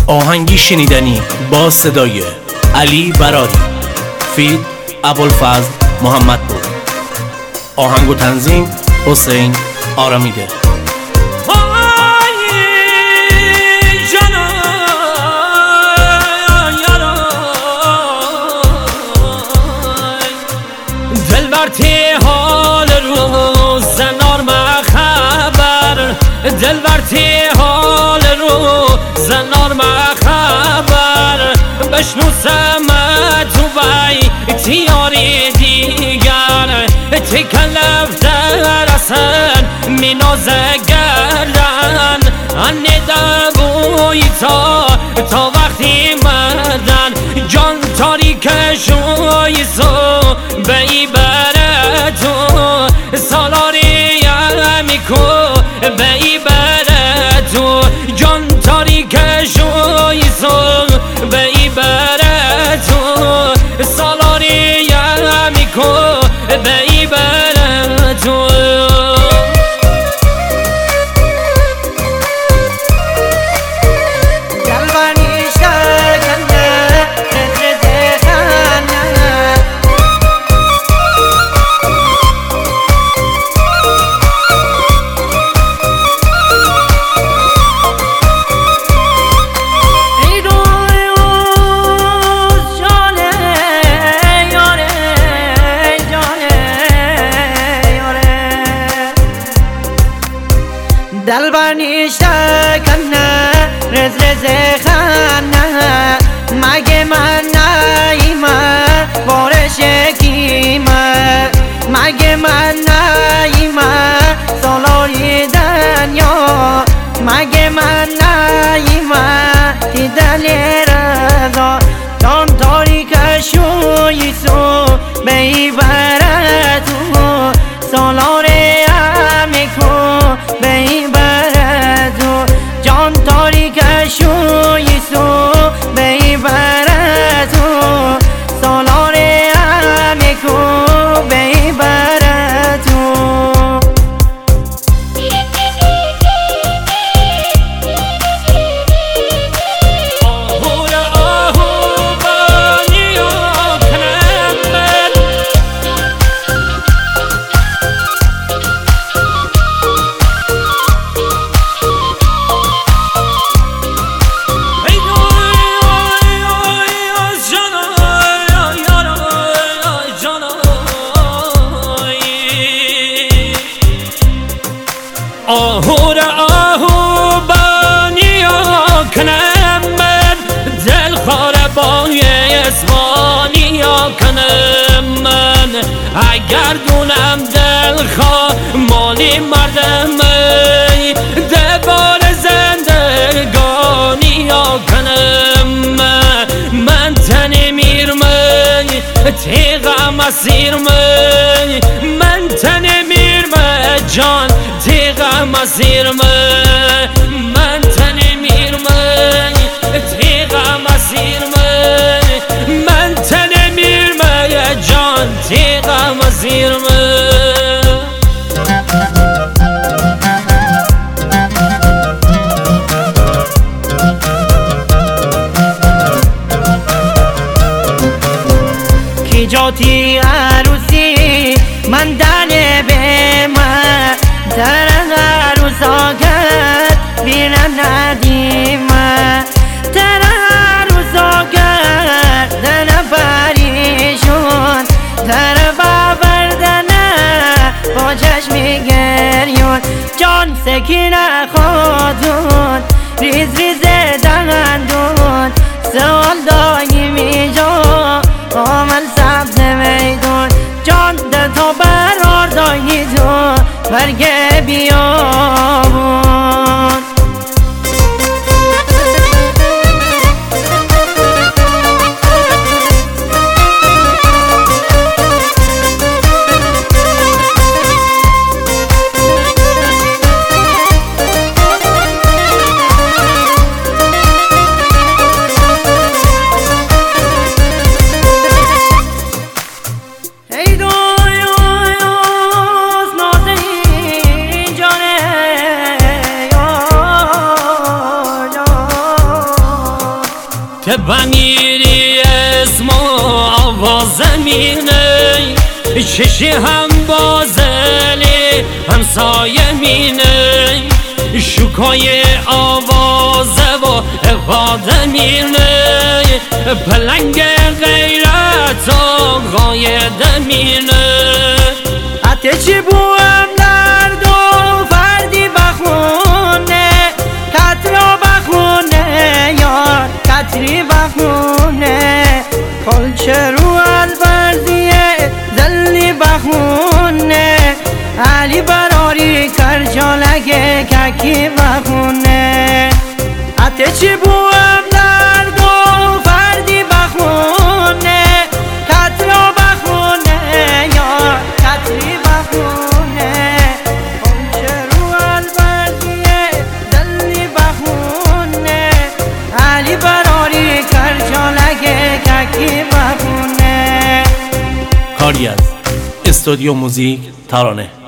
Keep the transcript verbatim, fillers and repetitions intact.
آهنگی شنیدنی با صدای علی براری، فید ابوالفضل محمدپور، آهنگ و تنظیم حسین آرامیده. دلبرتی حال رو زنار ما خبر، دلبرتی حال رو زنار ما خبر، بشنو سمت و بای تیاری دیگر، تکلف در اصن مینازه گردن، انه دبوی تا تا وقتی مردن، جان تاریکش روی سو بی برتو سالاری میکو بی برتو، جان تاریکش روی سو بی برتو سالاری میکو بی برتو. دلبر نیشته کنه رز رز خانه، مگه من نایمه بارش کیمه، مگه من نایمه سالاری دنیا، مگه من نایمه تی دل رضا، جان تاریکش روی سو بی برتو سالاری میکو بی برتو، جان تاریکش روی سو بی برتو سالاری میکو بی برتو. آهور آهو بانیا کنم من، دل خاره بای اسمانیا کنم من، اگر دونم دل خواه مالی مردمی دبار زندگانیا کنم من، من تنی میرمی تیغم اسیرمی، من تنی میرمی جان تیغم اسیرمی، من تنی میرمی تیغم اسیرمی، من تنی میرمی جان تیغم اسیرمی. کی جاتی عروسی من دنه به من در عروساگت بیرم ندیمه، در عروساگت دن پریشون در بابردنه با چشمی گریون، جان سکینه خودون ریز ریز دندون، سوال دایمی جا آمل سبز میدون، جان ده تا برار دایی تو برگ بیابون. ای دوی اوز نازنین جانه بمیری اسم و آواز مینه چشی هم بازلی همسایه مینه شکای آوازه و افاده مینه پلنگ غیرت و غایده مینه حتی چی بوام درد و فردی بخونه کترا بخونه یار کتری بخونه کلچه رو البرزیه زلی بخونه علی براری کرجالگه ککی بخونه حتی چی بوام درد و فردی بخونه کترا بخونه یا کتری بخونه کلچه رو البرزیه زلی بخونه علی براری کرجالگه ککی بخونه. کاری از استودیو موزیک ترانه.